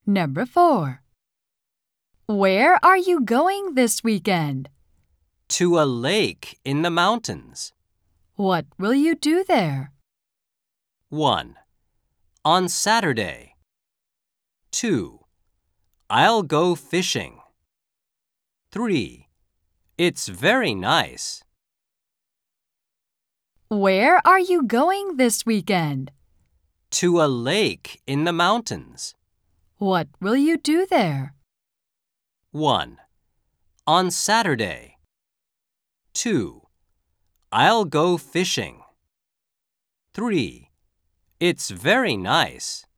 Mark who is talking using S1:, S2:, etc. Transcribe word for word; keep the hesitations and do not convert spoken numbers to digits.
S1: Number four. Where are you going this weekend?
S2: To a lake in the mountains.
S1: What will you do there?
S2: one. On Saturday. two. I'll go fishing. three. It's very nice.
S1: Where are you going this weekend?
S2: To a lake in the mountains.
S1: What will you do there?
S2: one. On Saturday. two. I'll go fishing. three. It's very nice.